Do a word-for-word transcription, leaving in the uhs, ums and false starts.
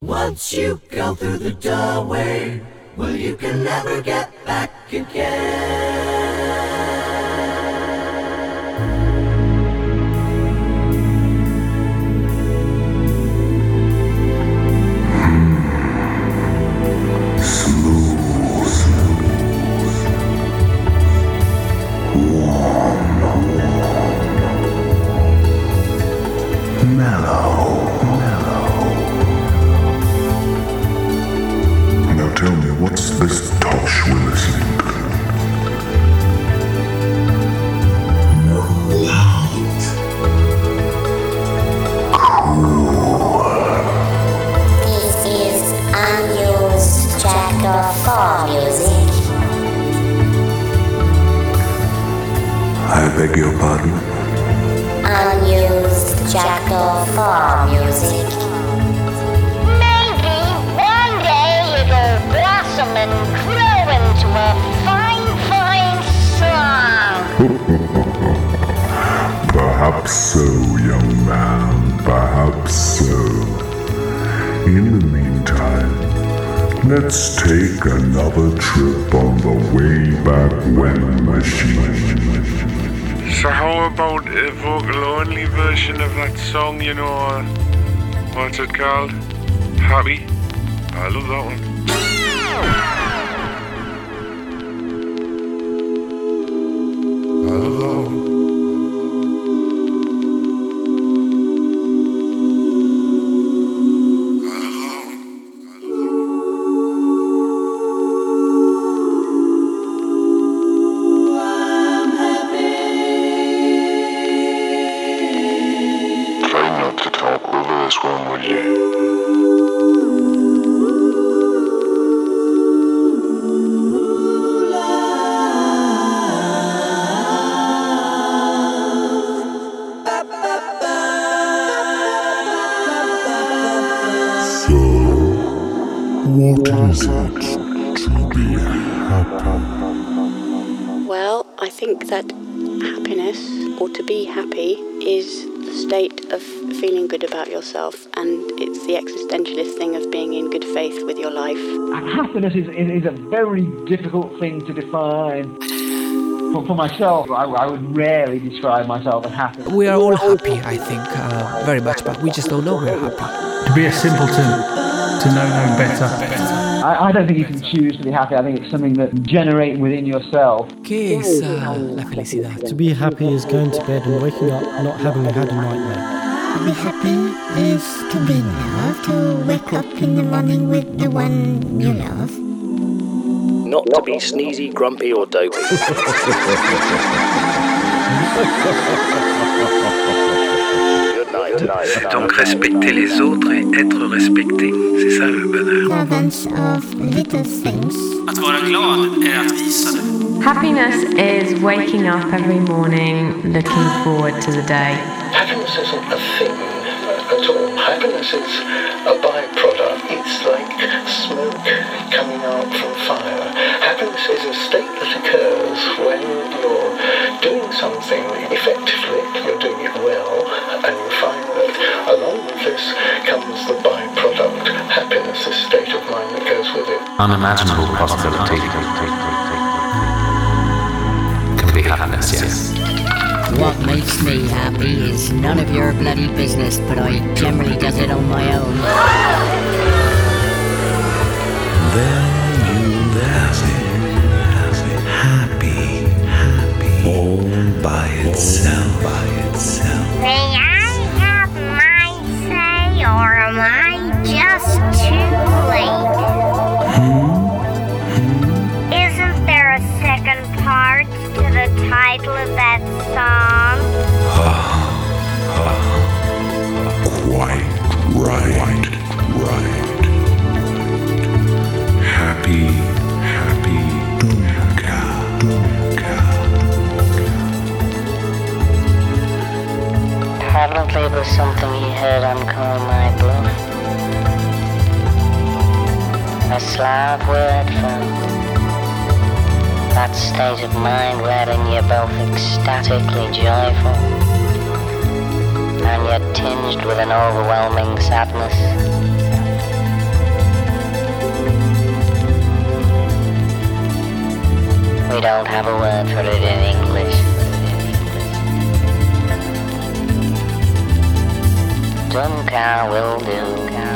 Once you go through the doorway, well, you can never get back again. Mellow, mellow. Now tell me, what's this tosh we're listening to? Moonlight. Cool. This is unused Jack of Four music. I beg your pardon? Unused Jack of Four music. Maybe one day it'll blossom and grow into a fine, fine song. Perhaps so, young man, perhaps so. In the meantime, let's take another trip on the Wayback When machine. So how about a vocal-only version of that song, you know, uh, what's it called? Happy? I love that one. I love that one. This one, would you? So, what is it to be happy? Well, I think that happiness, or to be happy, is the state of feeling good about yourself, and it's the existentialist thing of being in good faith with your life. Happiness is, is, is a very difficult thing to define. For, for myself, I, I would rarely describe myself as happy. We are all happy, I think, uh, very much, but we just don't know we're happy. To be a simpleton, to know no better. I, I don't think you can choose to be happy. I think it's something that you generate within yourself. ¿Qué es uh, la felicidad? To be happy is going to bed and waking up not having had a nightmare. To be happy is to be in love, to wake up in the morning with the one you love. Not to be sneezy, grumpy or dopey. Good night, good night. Donc respecter les autres et être respecté, c'est ça le bonheur. Of little things. Att vara glad är att visa det. Happiness is waking up every morning looking forward to the day. Happiness isn't a thing at all. Happiness is a byproduct. It's like smoke coming out from fire. Happiness is a state that occurs when you're doing something effectively, you're doing it well, and you find that along with this comes the byproduct, happiness, a state of mind that goes with it. Unimaginable possibility can be happiness, yes. What makes me happy is none of your bloody business, but I generally does it on my own. There you have it, happy, happy, all by itself, by itself. May I have my say, or am I just too late? Hmm? Hmm? Isn't there a second part to the title of that song? Quite right, right. Happy, happy, Dunka, Dunka. Probably it was something he heard on Call My Bluff. A Slav word for that state of mind wherein you're both ecstatically joyful and yet tinged with an overwhelming sadness. we don't have a word for it in English. Drum car will do.